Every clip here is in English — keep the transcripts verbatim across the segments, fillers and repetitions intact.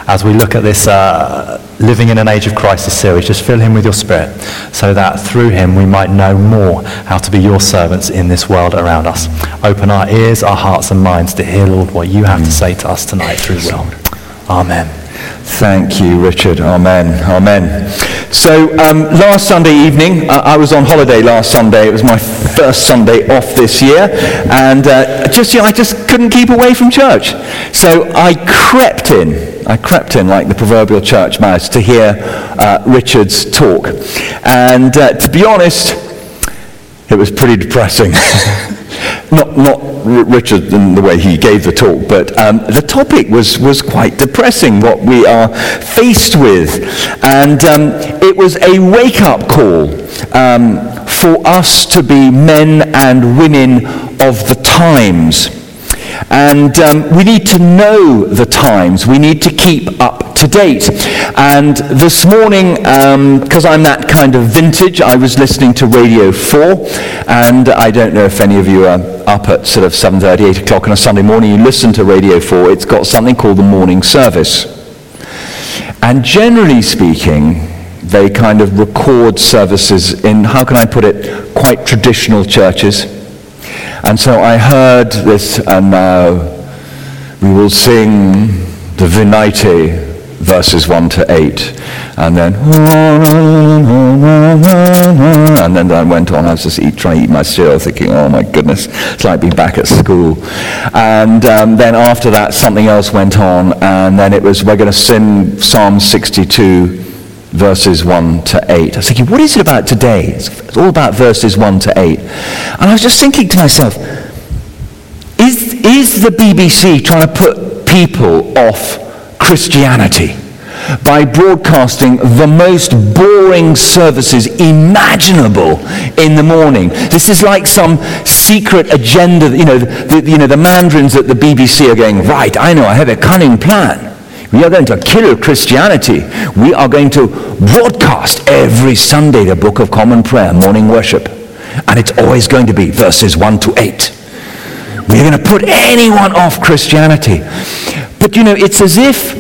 as we look at this uh, Living in an Age of Crisis series, just fill him with your Spirit so that through him we might know more how to be your servants in this world around us. Open our ears, our hearts and minds to hear, Lord, what you have to say to us tonight through Will. Amen. Thank you, Richard. Amen. Amen. So um, last Sunday evening, uh, I was on holiday last Sunday. It was my first Sunday off this year, and uh, just you know, I just couldn't keep away from church. So I crept in. I crept in like the proverbial church mouse to hear uh, Richard's talk, and uh, to be honest, it was pretty depressing. Not not Richard in the way he gave the talk, but um, the topic was, was quite depressing, what we are faced with. And um, it was a wake-up call um, for us to be men and women of the times. And um, we need to know the times. We need to keep up to date. And this morning, because um, I'm that kind of vintage, I was listening to Radio four. And I don't know if any of you are up at sort of seven thirty, eight o'clock on a Sunday morning. You listen to Radio four. It's got something called the morning service. And generally speaking, they kind of record services in, how can I put it, quite traditional churches. And so I heard this, and now we will sing the Venite, verses one to eight, and then, and then I went on. I was just eat, trying to eat my cereal, thinking, oh my goodness, it's like being back at school. And um, then after that, something else went on, and then it was, we're going to sing Psalm sixty-two, verses one to eight. I was thinking, what is it about today? It's all about verses one to eight. And I was just thinking to myself, is, is the B B C trying to put people off Christianity by broadcasting the most boring services imaginable in the morning? This is like some secret agenda. You know, the, you know, the mandarins at the B B C are going, right, I know, I have a cunning plan. We are going to kill Christianity. We are going to broadcast every Sunday the Book of Common Prayer, morning worship. And it's always going to be verses one to eight. We're going to put anyone off Christianity. But you know, it's as if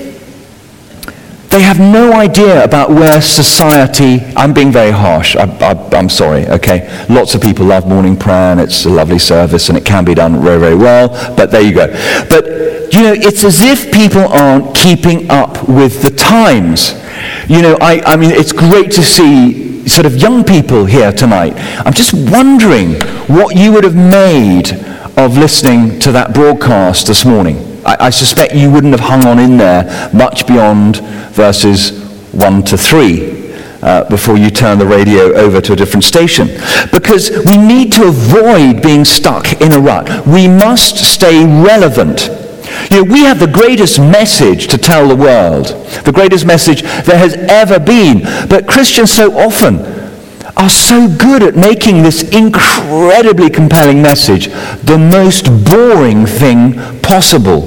they have no idea about where society, I'm being very harsh, I, I, I'm sorry, okay? Lots of people love morning prayer, and it's a lovely service, and it can be done very, very well, but there you go. But, you know, it's as if people aren't keeping up with the times. You know, I, I mean, it's great to see sort of young people here tonight. I'm just wondering what you would have made of listening to that broadcast this morning. I, I suspect you wouldn't have hung on in there much beyond verses one to three uh, before you turn the radio over to a different station. Because we need to avoid being stuck in a rut. We must stay relevant. You know, we have the greatest message to tell the world, the greatest message there has ever been. But Christians so often are so good at making this incredibly compelling message the most boring thing possible.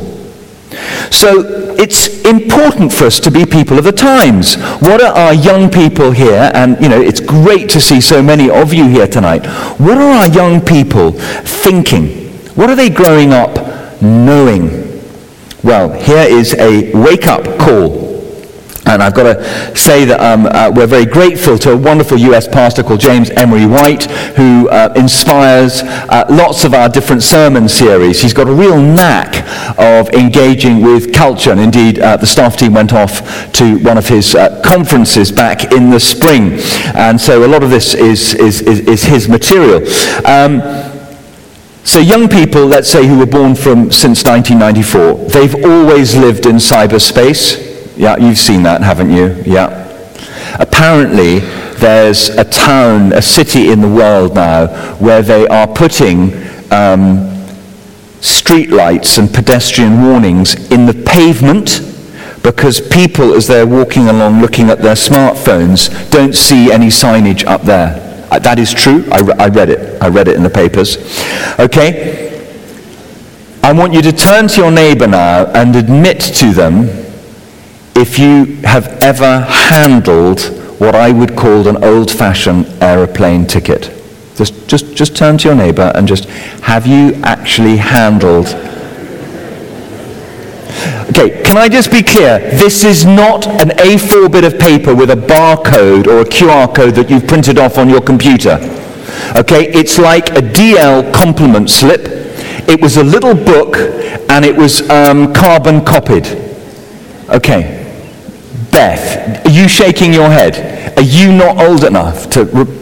So it's important for us to be people of the times. What are our young people here? And you know, it's great to see so many of you here tonight. What are our young people thinking? What are they growing up knowing? Well, here is a wake-up call. And I've got to say that um, uh, we're very grateful to a wonderful U S pastor called James Emery White, who uh, inspires uh, lots of our different sermon series. He's got a real knack of engaging with culture, and indeed uh, the staff team went off to one of his uh, conferences back in the spring, and so a lot of this is, is, is, is his material. Um, So young people, let's say, who were born from since nineteen ninety-four, they've always lived in cyberspace. Yeah, you've seen that, haven't you? Yeah. Apparently, there's a town, a city in the world now, where they are putting um, street lights and pedestrian warnings in the pavement, because people, as they're walking along looking at their smartphones, don't see any signage up there. Uh, that is true. I, re- I read it. I read it in the papers. Okay? I want you to turn to your neighbor now and admit to them if you have ever handled what I would call an old-fashioned aeroplane ticket. Just, just, just turn to your neighbor and just, have you actually handled? Okay, can I just be clear? This is not an A four bit of paper with a barcode or a Q R code that you've printed off on your computer. Okay, it's like a D L compliment slip. It was a little book, and it was um, carbon copied. Okay. Beth, are you shaking your head? Are you not old enough to... Re-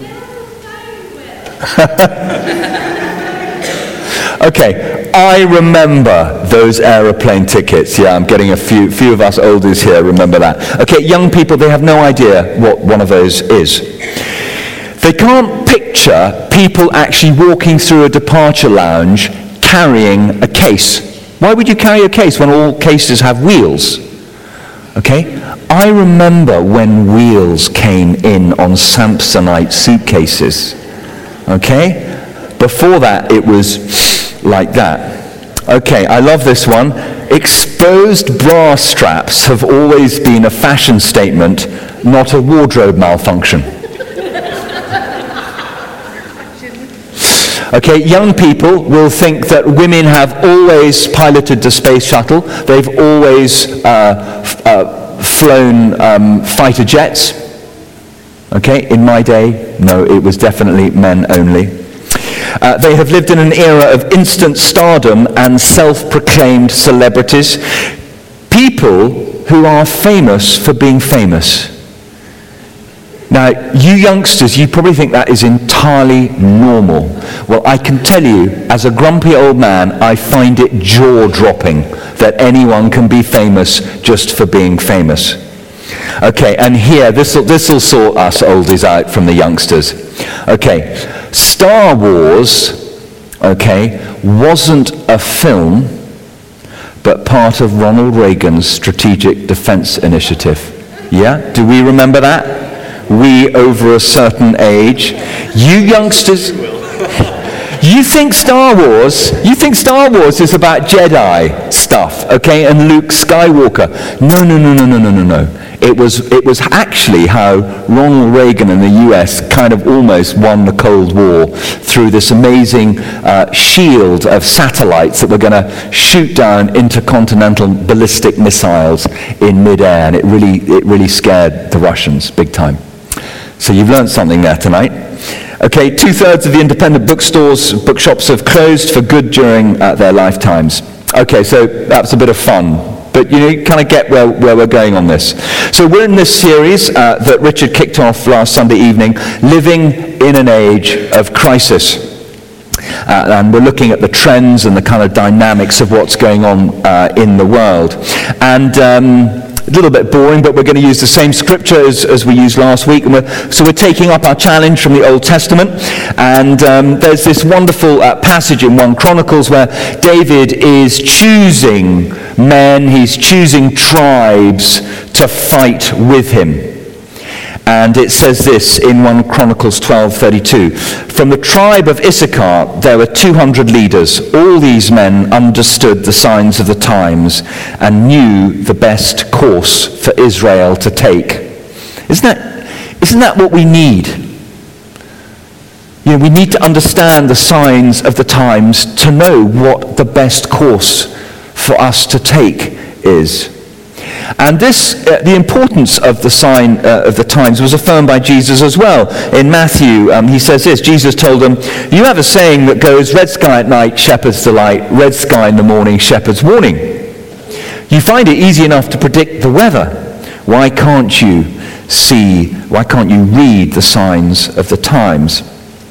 okay, I remember those aeroplane tickets. Yeah, I'm getting a few few of us oldies here remember that. Okay, young people, they have no idea what one of those is. They can't picture people actually walking through a departure lounge carrying a case. Why would you carry a case when all cases have wheels? Okay, I remember when wheels came in on Samsonite suitcases. Okay, before that it was like that. Okay, I love this one. Exposed bra straps have always been a fashion statement, not a wardrobe malfunction. Okay, young people will think that women have always piloted the space shuttle. They've always uh, f- uh, flown um, fighter jets. Okay, in my day, no, it was definitely men only. Uh, they have lived in an era of instant stardom and self-proclaimed celebrities. People who are famous for being famous. Now, you youngsters, you probably think that is entirely normal. Well, I can tell you, as a grumpy old man, I find it jaw-dropping that anyone can be famous just for being famous. Okay, and here, this will this will sort us oldies out from the youngsters. Okay, Star Wars, okay, wasn't a film, but part of Ronald Reagan's Strategic Defense Initiative. Yeah, do we remember that? We over a certain age. You youngsters, you think Star Wars, you think Star Wars is about Jedi stuff, okay, and Luke Skywalker. No, no, no, no, no, no, no, no. It was, it was actually how Ronald Reagan and the U S kind of almost won the Cold War through this amazing uh, shield of satellites that were going to shoot down intercontinental ballistic missiles in midair, and it really, it really scared the Russians big time. So you've learned something there tonight. Okay, two-thirds of the independent bookstores, bookshops have closed for good during uh, their lifetimes. Okay, so that's a bit of fun. But you know, you kind of get where, where we're going on this. So we're in this series uh, that Richard kicked off last Sunday evening, Living in an Age of Crisis. Uh, and we're looking at the trends and the kind of dynamics of what's going on uh, in the world. And... Um, a little bit boring, but we're going to use the same scripture as, as we used last week. And we're, so we're taking up our challenge from the Old Testament. And um, there's this wonderful uh, passage in First Chronicles where David is choosing men, he's choosing tribes to fight with him. And it says this in First Chronicles twelve thirty-two. From the tribe of Issachar there were two hundred leaders. All these men understood the signs of the times and knew the best course for Israel to take. Isn't that, isn't that what we need? You know, we need to understand the signs of the times to know what the best course for us to take is. And this, uh, the importance of the sign uh, of the times was affirmed by Jesus as well. In Matthew, um, he says this, Jesus told them, you have a saying that goes, red sky at night, shepherd's delight, red sky in the morning, shepherd's warning. You find it easy enough to predict the weather. Why can't you see, why can't you read the signs of the times?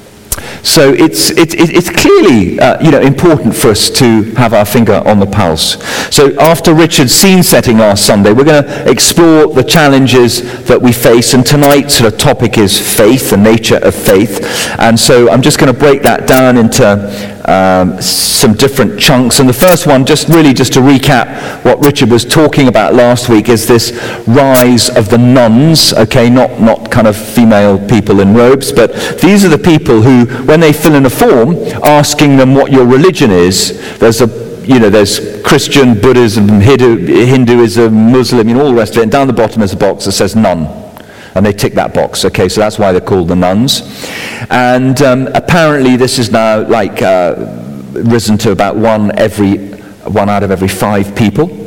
So it's, it, it's clearly uh, you know, important for us to have our finger on the pulse. So after Richard's scene setting last Sunday, we're going to explore the challenges that we face, and tonight's sort of topic is faith, the nature of faith. And so I'm just going to break that down into um, some different chunks. And the first one, just really just to recap what Richard was talking about last week, is this rise of the nuns, okay, not, not kind of female people in robes, but these are the people who, when they fill in a form asking them what your religion is, there's a, you know, there's Christian, Buddhism, Hindu, Hinduism, Muslim, you know, all the rest of it, and down the bottom there's a box that says none. And they tick that box, okay, so that's why they're called the nuns. And um, apparently this is now like uh, risen to about one every one out of every five people.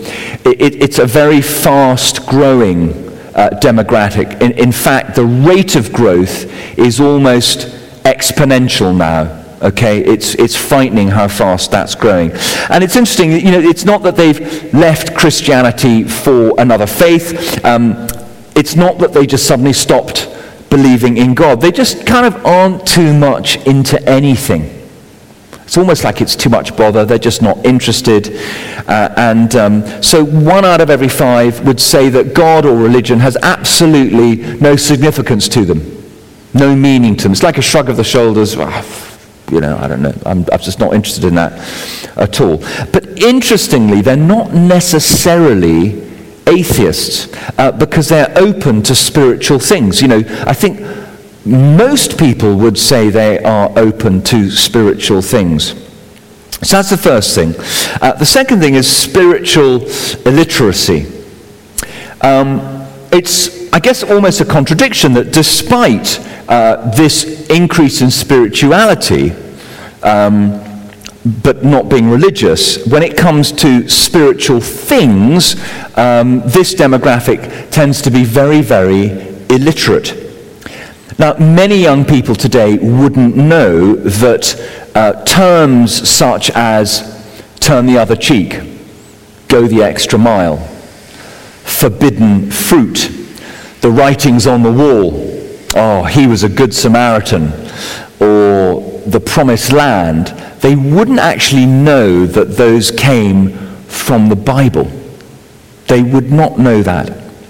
it, it, it's a very fast-growing uh, demographic. In, in fact, the rate of growth is almost exponential now. Okay, it's it's frightening how fast that's growing. And it's interesting, you know, it's not that they've left Christianity for another faith. Um, it's not that they just suddenly stopped believing in God. They just kind of aren't too much into anything. It's almost like it's too much bother. They're just not interested. Uh, and um, so one out of every five would say that God or religion has absolutely no significance to them, no meaning to them. It's like a shrug of the shoulders. You know, I don't know, I'm, I'm just not interested in that at all. But interestingly, they're not necessarily atheists uh, because they're open to spiritual things. You know, I think most people would say they are open to spiritual things. So that's the first thing. Uh, the second thing is spiritual illiteracy. Um, it's, I guess, almost a contradiction that despite uh, this increase in spirituality, um, but not being religious, when it comes to spiritual things, um, this demographic tends to be very, very illiterate. Now, many young people today wouldn't know that uh, terms such as turn the other cheek, go the extra mile, forbidden fruit, the writings on the wall, oh, he was a good Samaritan, or the promised land, they wouldn't actually know that those came from the Bible. They would not know that.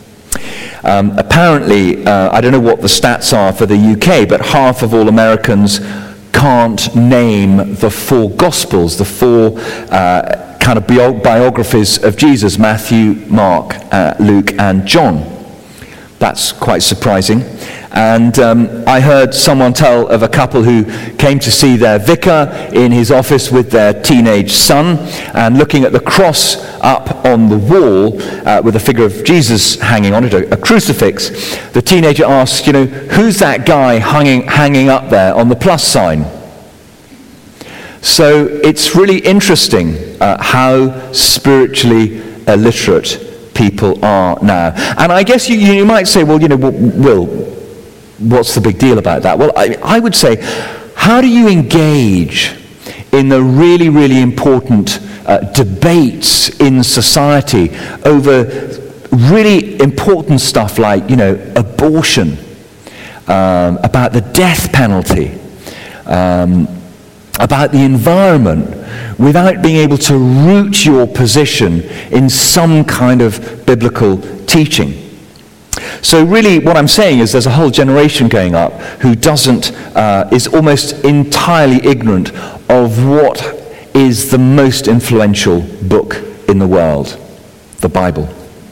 Um, apparently, uh, I don't know what the stats are for the U K, but half of all Americans can't name the four Gospels, the four uh, kind of bio- biographies of Jesus, Matthew, Mark, uh, Luke, and John. That's quite surprising. And um, I heard someone tell of a couple who came to see their vicar in his office with their teenage son, and looking at the cross up on the wall uh, with a figure of Jesus hanging on it, a, a crucifix, the teenager asked, you know, who's that guy hanging, hanging up there on the plus sign? So it's really interesting uh, how spiritually illiterate people are now. And I guess you, you might say, well, you know, Will, what's the big deal about that? Well, I, I would say, how do you engage in the really, really important uh, debates in society over really important stuff like, you know, abortion, um, about the death penalty, um, about the environment, without being able to root your position in some kind of biblical teaching? So really what I'm saying is there's a whole generation going up who doesn't, uh, is almost entirely ignorant of what is the most influential book in the world, the Bible.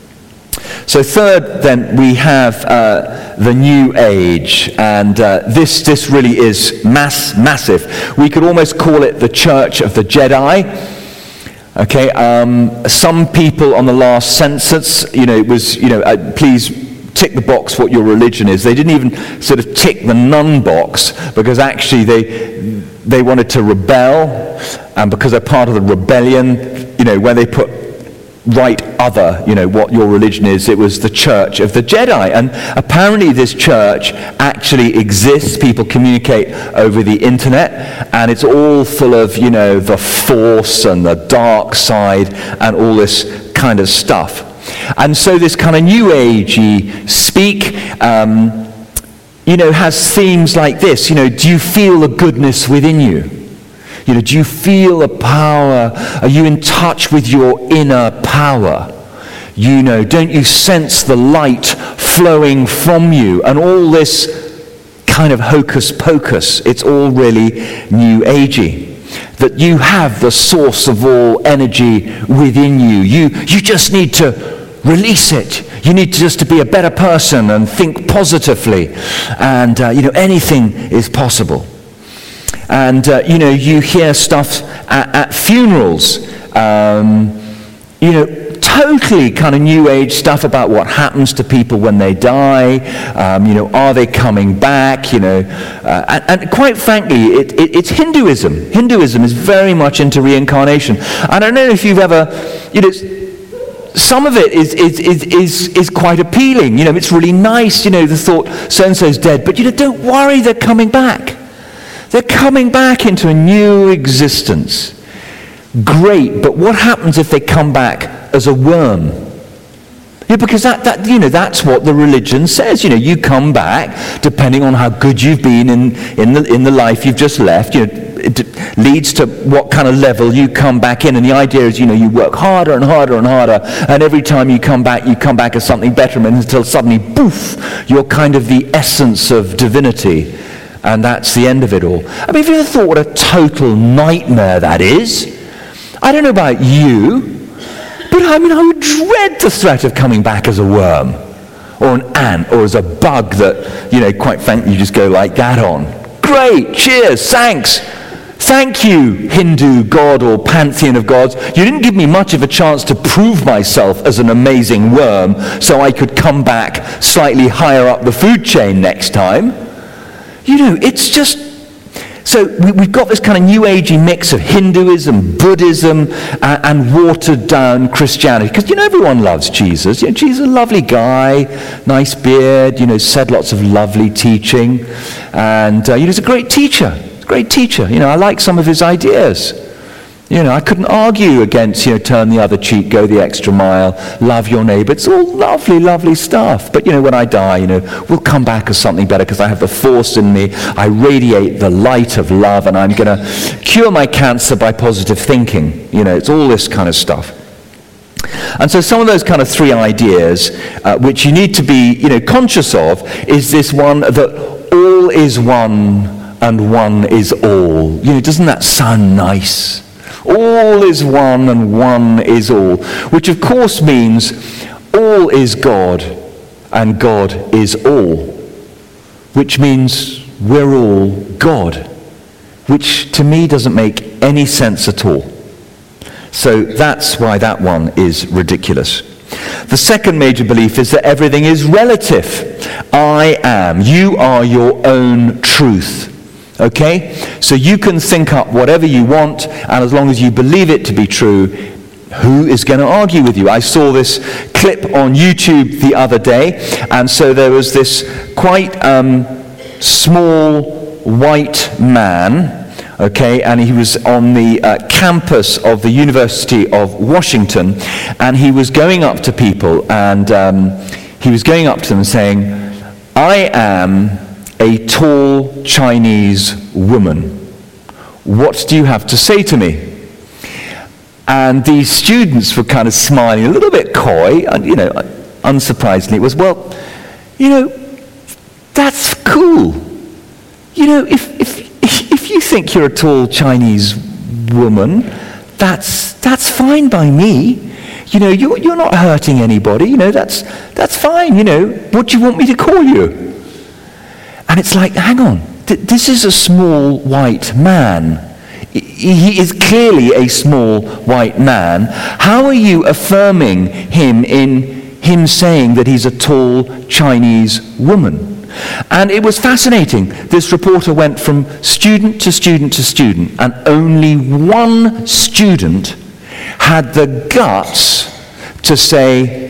So third, then, we have uh, the New Age, and uh, this this really is mass massive. We could almost call it the Church of the Jedi. Okay, um, some people on the last census, you know, it was, you know, uh, please tick the box what your religion is. They didn't even sort of tick the none box because actually they they wanted to rebel, and because they're part of the rebellion, you know, where they put right other, you know, what your religion is, it was the Church of the Jedi. And apparently this church actually exists. People communicate over the internet, and it's all full of, you know, the Force and the dark side and all this kind of stuff. And so this kind of New Agey speak, um, you know, has themes like this. You know, do you feel the goodness within you? You know, do you feel a power? Are you in touch with your inner power? You know, don't you sense the light flowing from you? And all this kind of hocus pocus, it's all really New Agey. That you have the source of all energy within you. You, you just need to release it. You need to just to be a better person and think positively. And, uh, you know, anything is possible. And, uh, you know, you hear stuff at, at funerals, um, you know, totally kind of New Age stuff about what happens to people when they die. Um, you know, are they coming back? You know, uh, and, and quite frankly, it, it, it's Hinduism. Hinduism is very much into reincarnation. And I don't know if you've ever, you know, some of it is, is, is, is, is quite appealing. You know, it's really nice, you know, the thought, so-and-so's dead. But, you know, don't worry, they're coming back. They're coming back into a new existence. Great, but what happens if they come back as a worm? Yeah, because that, that, you know, that's what the religion says. You know, you come back, depending on how good you've been in, in, the, in the life you've just left, you know, it leads to what kind of level you come back in. And the idea is, you know, you work harder and harder and harder, and every time you come back, you come back as something better, until suddenly, poof, you're kind of the essence of divinity. And that's the end of it all. I mean, have you ever thought what a total nightmare that is? I don't know about you, but I mean, I would dread the threat of coming back as a worm, or an ant, or as a bug that, you know, quite frankly, you just go like that on. Great, cheers, thanks. Thank you, Hindu god or pantheon of gods. You didn't give me much of a chance to prove myself as an amazing worm so I could come back slightly higher up the food chain next time. You know, it's just... So we, we've got this kind of new agey mix of Hinduism, Buddhism, uh, and watered down Christianity. Because, you know, everyone loves Jesus. You know, Jesus is a lovely guy, nice beard, you know, said lots of lovely teaching. And, uh, you know, he's a great teacher. Great teacher. You know, I like some of his ideas. You know, I couldn't argue against, you know, turn the other cheek, go the extra mile, love your neighbor. It's all lovely, lovely stuff. But, you know, when I die, you know, we'll come back as something better because I have the force in me. I radiate the light of love, and I'm going to cure my cancer by positive thinking. You know, it's all this kind of stuff. And so some of those kind of three ideas, uh, which you need to be, you know, conscious of, is this one that all is one and one is all. You know, doesn't that sound nice? All is one and one is all. Which of course means all is God and God is all. Which means we're all God. Which to me doesn't make any sense at all. So that's why that one is ridiculous. The second major belief is that everything is relative. I am. You are your own truth. Okay? So you can think up whatever you want, and as long as you believe it to be true, who is going to argue with you? I saw this clip on YouTube the other day, and so there was this quite um, small white man, okay, and he was on the uh, campus of the University of Washington, and he was going up to people, and um, he was going up to them saying, I am a tall Chinese woman. What do you have to say to me? And these students were kind of smiling, a little bit coy, and, you know, unsurprisingly, it was, well, you know, that's cool. You know, if if if you think you're a tall Chinese woman, that's that's fine by me. You know, you're you're not hurting anybody. You know, that's that's fine. You know, what do you want me to call you? And it's like, hang on, th- this is a small white man. He is clearly a small white man. How are you affirming him in him saying that he's a tall Chinese woman? And it was fascinating. This reporter went from student to student to student, and only one student had the guts to say,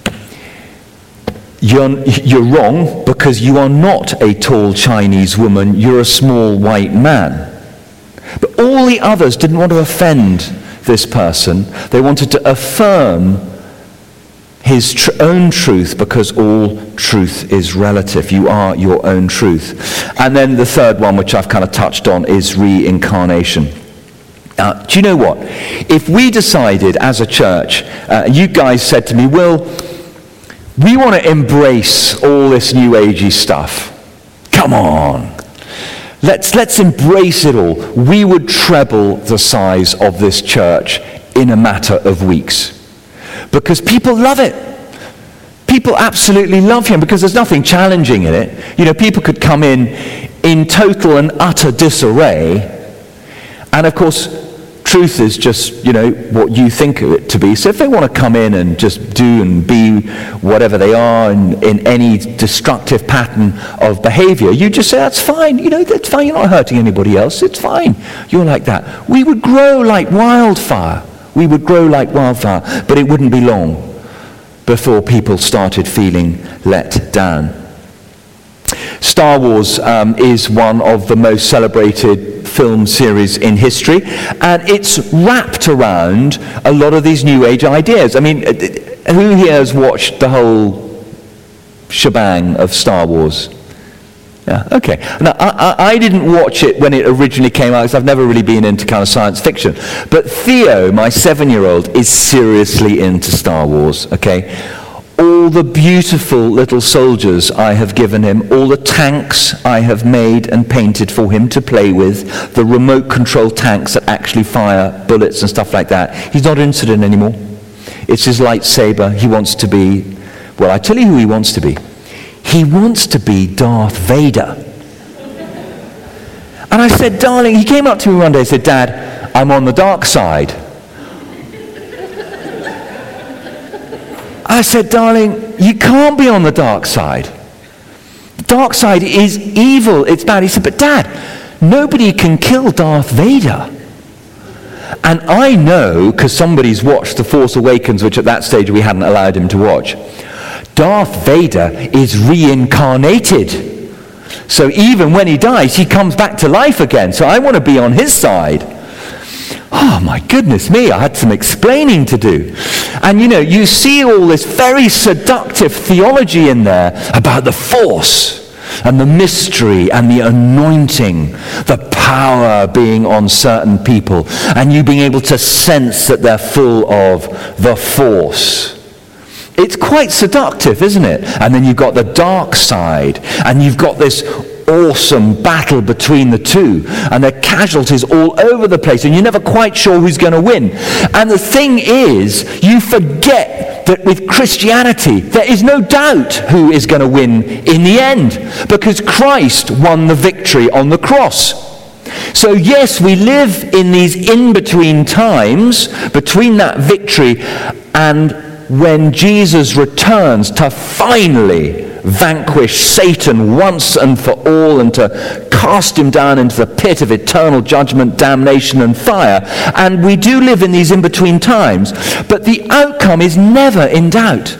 You're, you're wrong, because you are not a tall Chinese woman, you're a small white man. But all the others didn't want to offend this person. They wanted to affirm his tr- own truth, because all truth is relative. You are your own truth. And then the third one, which I've kind of touched on, is reincarnation. Uh, do you know what? If we decided as a church, uh, you guys said to me, Will, we want to embrace all this new agey stuff. Come on. Let's, let's embrace it all. We would treble the size of this church in a matter of weeks. Because people love it. People absolutely love him because there's nothing challenging in it. You know, people could come in in total and utter disarray. And of course, truth is just, you know, what you think of it to be. So if they want to come in and just do and be whatever they are in, in any destructive pattern of behavior, you just say, that's fine. You know, that's fine. You're not hurting anybody else. It's fine. You're like that. We would grow like wildfire. We would grow like wildfire, but it wouldn't be long. before people started feeling let down. Star Wars um, is one of the most celebrated film series in history, and it's wrapped around a lot of these New Age ideas. I mean, who here has watched the whole shebang of Star Wars? Yeah, okay. Now, I, I, I didn't watch it when it originally came out because I've never really been into kind of science fiction. But Theo, my seven-year-old, is seriously into Star Wars, okay? All the beautiful little soldiers I have given him, all the tanks I have made and painted for him to play with, the remote control tanks that actually fire bullets and stuff like that, he's not interested in anymore. It's his lightsaber. He wants to be, well, I tell you who he wants to be. He wants to be Darth Vader. And I said, darling, he came up to me one day and said, Dad, I'm on the dark side. I said, darling, you can't be on the dark side. The dark side is evil, it's bad. He said, but Dad, nobody can kill Darth Vader. And I know, because somebody's watched The Force Awakens, which at that stage we hadn't allowed him to watch, Darth Vader is reincarnated. So even when he dies, he comes back to life again. So I want to be on his side. Oh my goodness me, I had some explaining to do. And you know, you see all this very seductive theology in there about the Force and the mystery and the anointing, the power being on certain people, and you being able to sense that they're full of the Force. It's quite seductive, isn't it? And then you've got the dark side, and you've got this awesome battle between the two, and there are casualties all over the place, and you're never quite sure who's going to win. And the thing is, you forget that with Christianity, there is no doubt who is going to win in the end, because Christ won the victory on the cross. So yes, we live in these in-between times, between that victory and when Jesus returns to finally vanquish Satan once and for all and to cast him down into the pit of eternal judgment, damnation and fire. And we do live in these in-between times, but the outcome is never in doubt.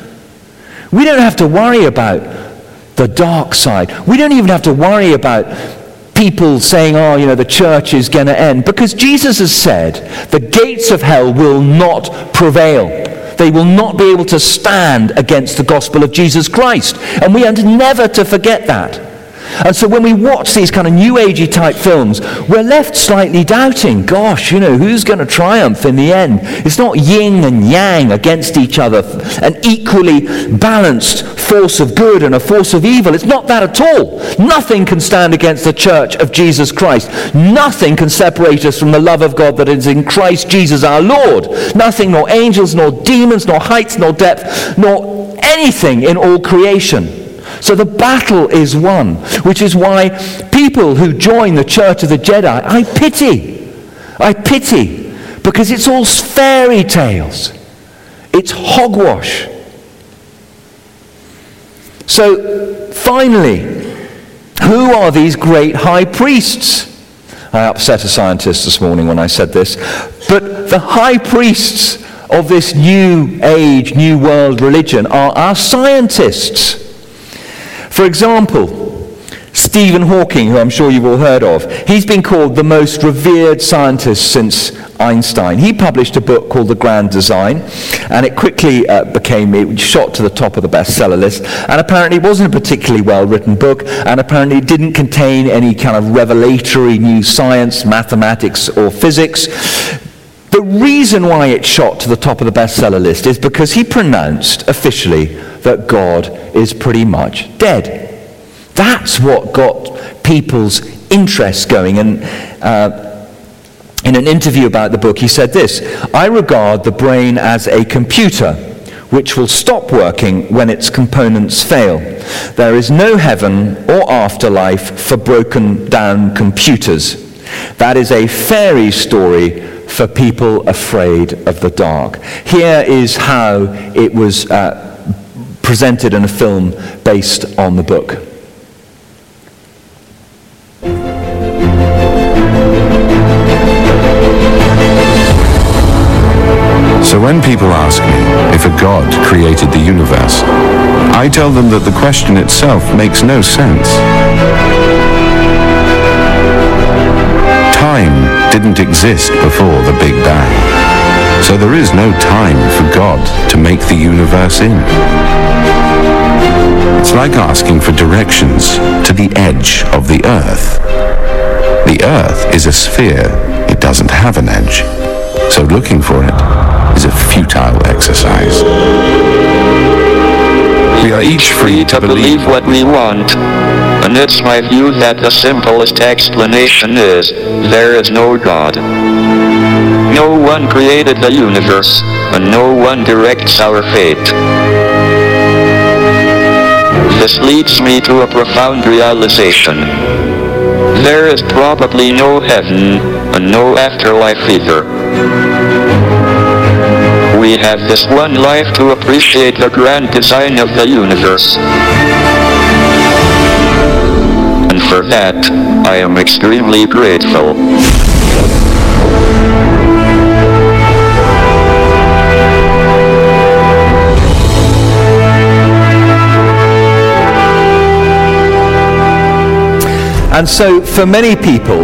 We don't have to worry about the dark side. We don't even have to worry about people saying, oh, you know, the church is going to end, because Jesus has said the gates of hell will not prevail. They will not be able to stand against the gospel of Jesus Christ. And we are never to forget that. And so when we watch these kind of new agey type films, we're left slightly doubting, gosh, you know, who's going to triumph in the end? It's not yin and yang against each other, an equally balanced force of good and a force of evil. It's not that at all. Nothing can stand against the church of Jesus Christ. Nothing can separate us from the love of God that is in Christ Jesus our Lord. Nothing, nor angels, nor demons, nor heights, nor depth, nor anything in all creation. So the battle is won, which is why people who join the Church of the Jedi, I pity. I pity, because it's all fairy tales. It's hogwash. So, finally, who are these great high priests? I upset a scientist this morning when I said this, but the high priests of this new age, new world religion are our scientists. For example, Stephen Hawking, who I'm sure you've all heard of, he's been called the most revered scientist since Einstein. He published a book called The Grand Design, and it quickly uh, became, it shot to the top of the bestseller list, and apparently it wasn't a particularly well-written book, and apparently it didn't contain any kind of revelatory new science, mathematics, or physics. The reason why it shot to the top of the bestseller list is because he pronounced officially that God is pretty much dead. That's what got people's interest going. And uh, in an interview about the book, he said this: I regard the brain as a computer which will stop working when its components fail. There is no heaven or afterlife for broken down computers. That is a fairy story for people afraid of the dark. Here is how it was uh, presented in a film based on the book. So when people ask me if a God created the universe. I tell them that the question itself makes no sense. Time didn't exist before the Big Bang, so there is no time for God to make the universe in. It's like asking for directions to the edge of the Earth. The Earth is a sphere, it doesn't have an edge, so looking for it is a futile exercise. We are each free to believe what we want, and it's my view that the simplest explanation is, there is no God. No one created the universe, and no one directs our fate. This leads me to a profound realization. There is probably no heaven, and no afterlife either. We have this one life to appreciate the grand design of the universe. And for that, I am extremely grateful. And so, for many people,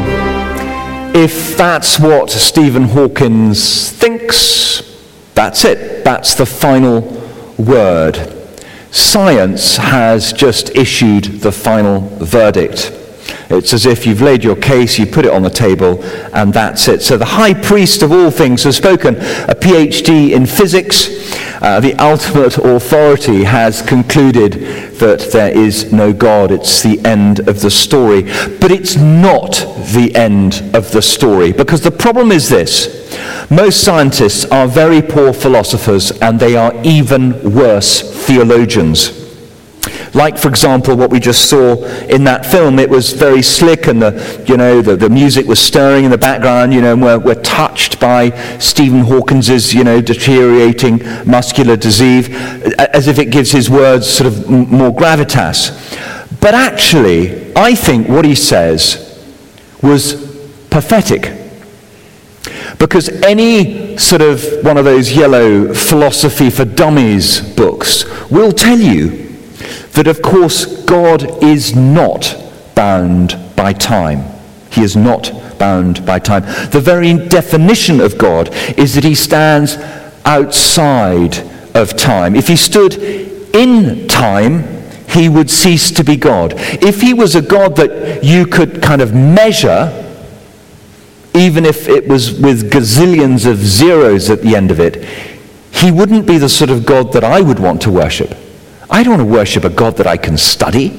if that's what Stephen Hawkins thinks, that's it. That's the final word. Science has just issued the final verdict. It's as if you've laid your case, you put it on the table, and that's it. So the high priest of all things has spoken. A P H D in physics, uh, the ultimate authority, has concluded that there is no God. It's the end of the story. But it's not the end of the story, because the problem is this. Most scientists are very poor philosophers, and they are even worse theologians. Like, for example, what we just saw in that film. It was very slick, and the, you know, the, the music was stirring in the background, you know, and we're, we're touched by Stephen Hawkins's, you know, deteriorating muscular disease, as if it gives his words sort of m- more gravitas. But actually, I think what he says was pathetic. Because any sort of one of those yellow philosophy for dummies books will tell you that, of course, God is not bound by time. He is not bound by time. The very definition of God is that he stands outside of time. If he stood in time, he would cease to be God. If he was a God that you could kind of measure, even if it was with gazillions of zeros at the end of it, he wouldn't be the sort of God that I would want to worship. I don't want to worship a God that I can study.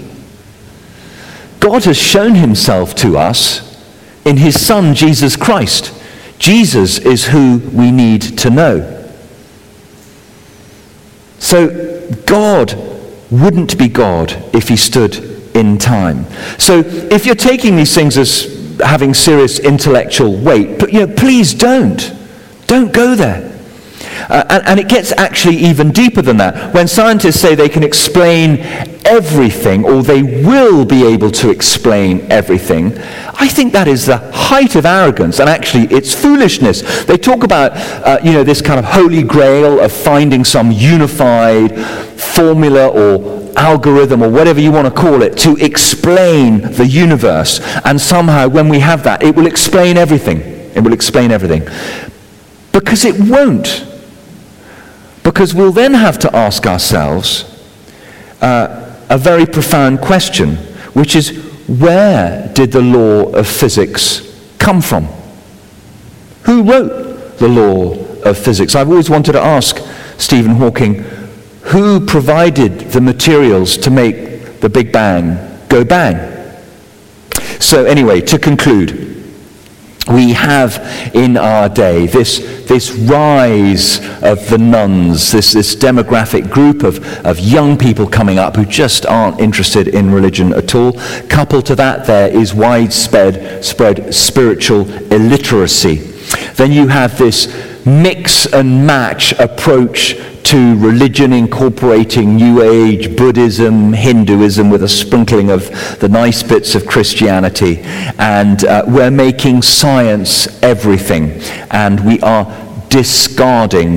God has shown himself to us in his Son, Jesus Christ. Jesus is who we need to know. So God wouldn't be God if he stood in time. So if you're taking these things as having serious intellectual weight, but, you know, please don't. Don't go there. Uh, and, and it gets actually even deeper than that. When scientists say they can explain everything, or they will be able to explain everything, I think that is the height of arrogance, and actually it's foolishness. They talk about uh, you know, this kind of holy grail of finding some unified formula or algorithm or whatever you want to call it to explain the universe, and somehow when we have that, it will explain everything. It will explain everything. Because it won't. Because we'll then have to ask ourselves uh, a very profound question, which is, where did the law of physics come from? Who wrote the law of physics? I've always wanted to ask Stephen Hawking, who provided the materials to make the Big Bang go bang? So anyway, to conclude, we have in our day this, this rise of the nones, this, this demographic group of, of young people coming up who just aren't interested in religion at all. Coupled to that, there is widespread spread spiritual illiteracy. Then you have this mix and match approach to religion, incorporating New Age, Buddhism, Hinduism, with a sprinkling of the nice bits of Christianity. And uh, we're making science everything. And we are discarding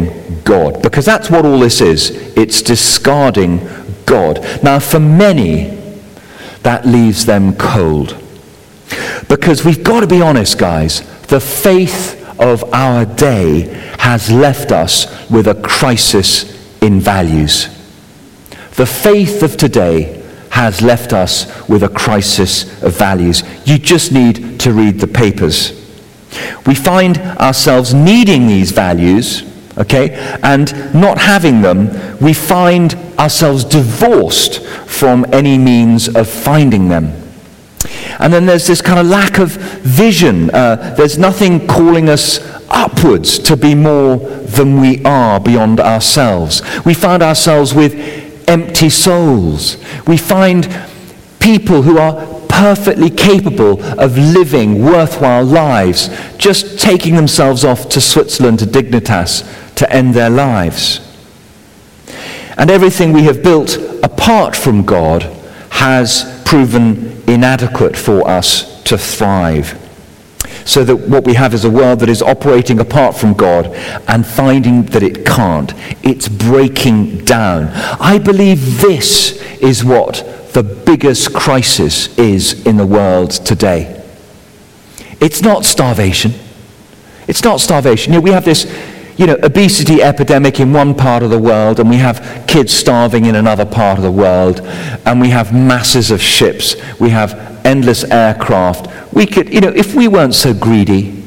God, because that's what all this is. It's discarding God. Now, for many, that leaves them cold. Because we've got to be honest, guys, the faith of our day has left us with a crisis in values. The faith of today has left us with a crisis of values. You just need to read the papers. We find ourselves needing these values, okay, and not having them. We find ourselves divorced from any means of finding them. And then there's this kind of lack of vision. Uh, there's nothing calling us upwards to be more than we are beyond ourselves. We find ourselves with empty souls. We find people who are perfectly capable of living worthwhile lives, just taking themselves off to Switzerland, to Dignitas, to end their lives. And everything we have built apart from God has proven inadequate for us to thrive. So that what we have is a world that is operating apart from God and finding that it can't. It's breaking down. I believe this is what the biggest crisis is in the world today. It's not starvation. It's not starvation. You know, we have this, you know, obesity epidemic in one part of the world, and we have kids starving in another part of the world, and we have masses of ships. We have endless aircraft. We could, you know, if we weren't so greedy,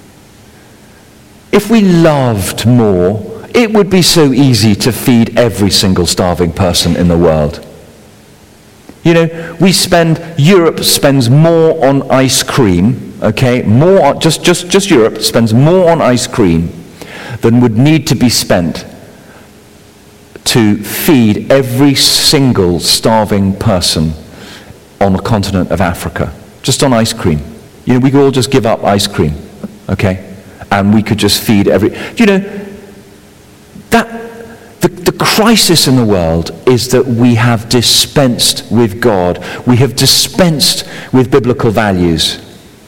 if we loved more, it would be so easy to feed every single starving person in the world. You know, we spend, Europe spends more on ice cream, okay, more on, just, just, just Europe spends more on ice cream than would need to be spent to feed every single starving person on the continent of Africa, just on ice cream. You know, we could all just give up ice cream, okay? And we could just feed every, you know, that, the, the crisis in the world is that we have dispensed with God. We have dispensed with biblical values.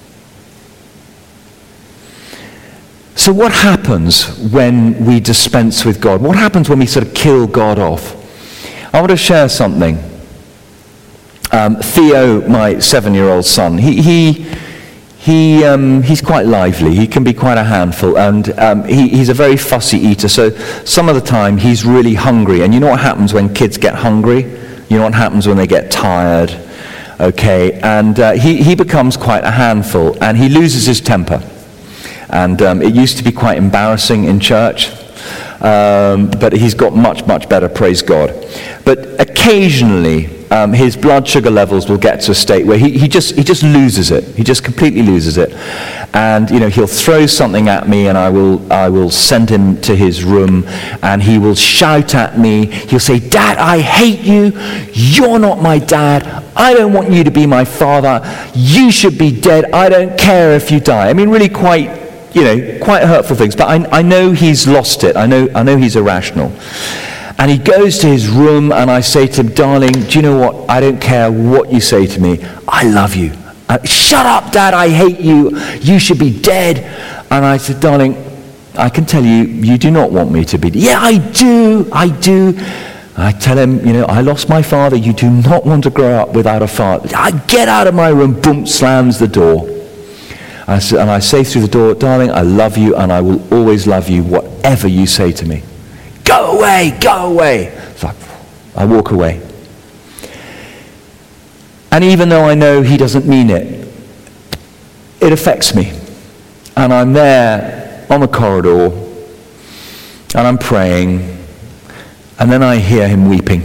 So what happens when we dispense with God? What happens when we sort of kill God off? I want to share something. Um, Theo, my seven-year-old son, he he he um, he's quite lively. He can be quite a handful, and um, he, he's a very fussy eater. So some of the time he's really hungry, and you know what happens when kids get hungry? You know what happens when they get tired? Okay, and uh, he he becomes quite a handful, and he loses his temper. And um, it used to be quite embarrassing in church, um, but he's got much much better, praise God. But occasionally, Um, his blood sugar levels will get to a state where he, he just he just loses it. He just completely loses it. And you know, he'll throw something at me, and I will I will send him to his room, and he will shout at me. He'll say, "Dad, I hate you. You're not my dad. I don't want you to be my father. You should be dead. I don't care if you die." I mean, really quite, you know, quite hurtful things. But I I know he's lost it. I know I know he's irrational. And he goes to his room, and I say to him, "Darling, do you know what? I don't care what you say to me. I love you." Uh, "Shut up, Dad, I hate you. You should be dead." And I said, "Darling, I can tell you, you do not want me to be dead." "Yeah, I do, I do." I tell him, "You know, I lost my father. You do not want to grow up without a father." "I get out of my room," boom, slams the door. I say, and I say through the door, "Darling, I love you, and I will always love you, whatever you say to me. Go away, go away." So I walk away. And even though I know he doesn't mean it, it affects me. And I'm there on the corridor, and I'm praying, and then I hear him weeping.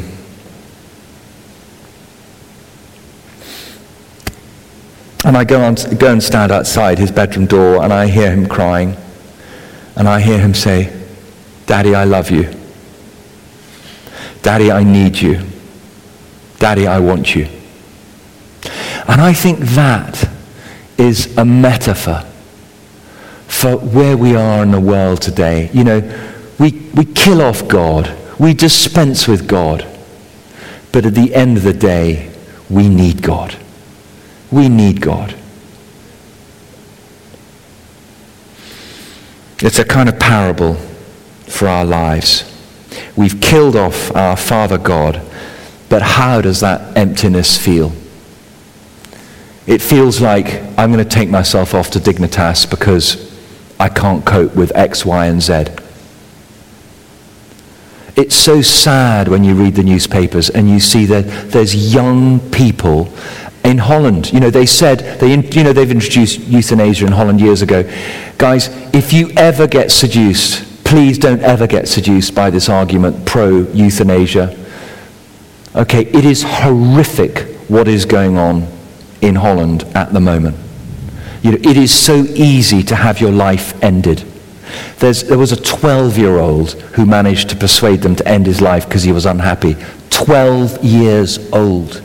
And I go, on, go and stand outside his bedroom door, and I hear him crying. And I hear him say, "Daddy, I love you. Daddy, I need you. Daddy, I want you." And I think that is a metaphor for where we are in the world today. You know, we, we kill off God. We dispense with God. But at the end of the day, we need God. We need God. It's a kind of parable. for our lives. We've killed off our Father God, but how does that emptiness feel? It feels like I'm going to take myself off to Dignitas because I can't cope with X, Y, and Z. It's so sad when you read the newspapers and you see that there's young people in Holland. You know, they said, they, you know, they've introduced euthanasia in Holland years ago. Guys, if you ever get seduced, please don't ever get seduced by this argument pro-euthanasia. Okay, it is horrific what is going on in Holland at the moment. You know, it is so easy to have your life ended. There's, there was a twelve-year-old who managed to persuade them to end his life because he was unhappy. twelve years old.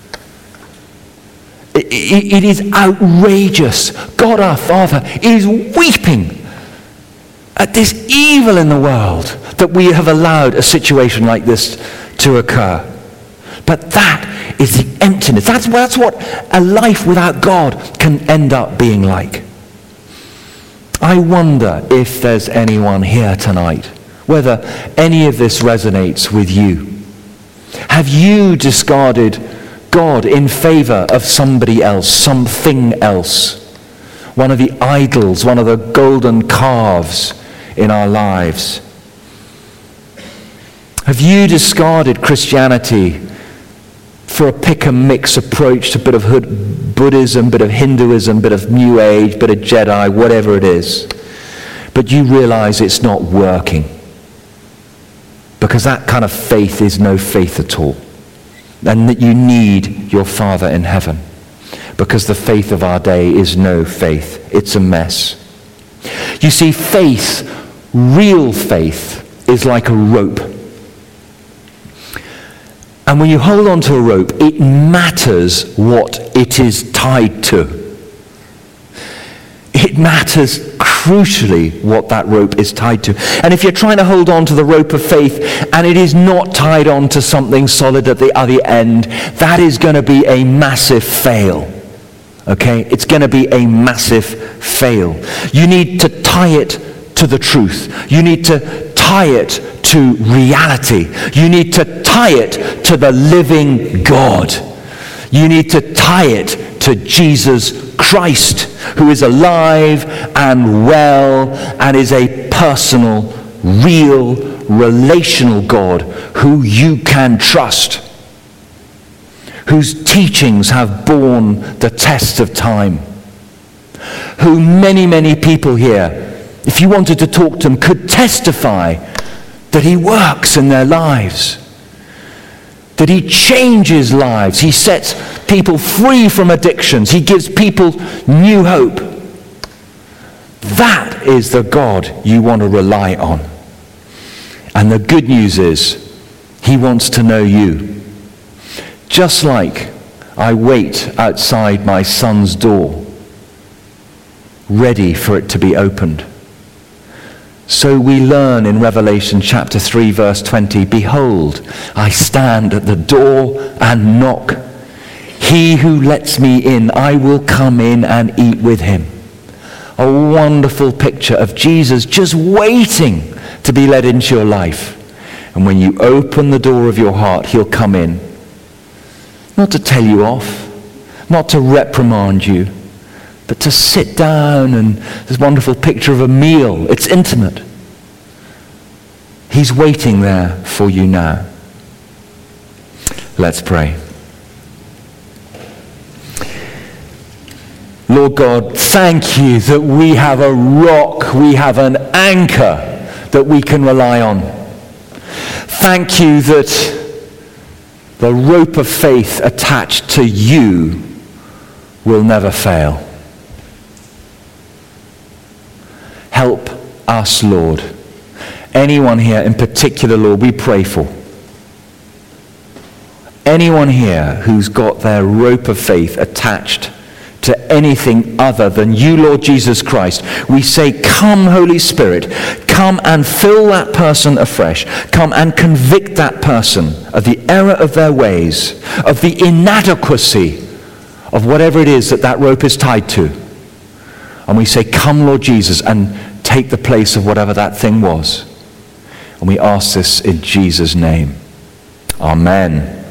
It, it, it is outrageous. God our Father is weeping at this evil in the world that we have allowed a situation like this to occur. But that is the emptiness. That's, that's what a life without God can end up being like. I wonder if there's anyone here tonight, whether any of this resonates with you. Have you discarded God in favor of somebody else, something else? One of the idols, one of the golden calves in our lives? Have you discarded Christianity for a pick-and-mix approach to a bit of Buddhism, bit of Hinduism, bit of New Age, bit of Jedi, whatever it is, but you realize it's not working? Because that kind of faith is no faith at all. And that you need your Father in heaven. Because the faith of our day is no faith. It's a mess. You see, faith, real faith, is like a rope. And when you hold on to a rope, it matters what it is tied to. It matters crucially what that rope is tied to. And if you're trying to hold on to the rope of faith and it is not tied on to something solid at the other end, that is going to be a massive fail. Okay? It's going to be a massive fail. You need to tie it to the truth. You need to tie it to reality. You need to tie it to the living God. You need to tie it to Jesus Christ, who is alive and well and is a personal, real, relational God who you can trust, whose teachings have borne the test of time, who many, many people here, if you wanted to talk to them, could testify that he works in their lives, that he changes lives, he sets people free from addictions, he gives people new hope. That is the God you want to rely on. And the good news is, he wants to know you. Just like I wait outside my son's door, ready for it to be opened. So we learn in Revelation chapter three, verse twenty, behold, I stand at the door and knock. He who lets me in, I will come in and eat with him. A wonderful picture of Jesus just waiting to be led into your life. And when you open the door of your heart, he'll come in. Not to tell you off, not to reprimand you, but to sit down, and this wonderful picture of a meal. It's intimate. He's waiting there for you now. Let's pray. Lord God, thank you that we have a rock, we have an anchor that we can rely on. Thank you that the rope of faith attached to you will never fail. Help us, Lord. Anyone here in particular, Lord, we pray for. Anyone here who's got their rope of faith attached to anything other than you, Lord Jesus Christ, we say, come, Holy Spirit, come and fill that person afresh. Come and convict that person of the error of their ways, of the inadequacy of whatever it is that that rope is tied to. And we say, come, Lord Jesus, and take the place of whatever that thing was. And we ask this in Jesus' name. Amen.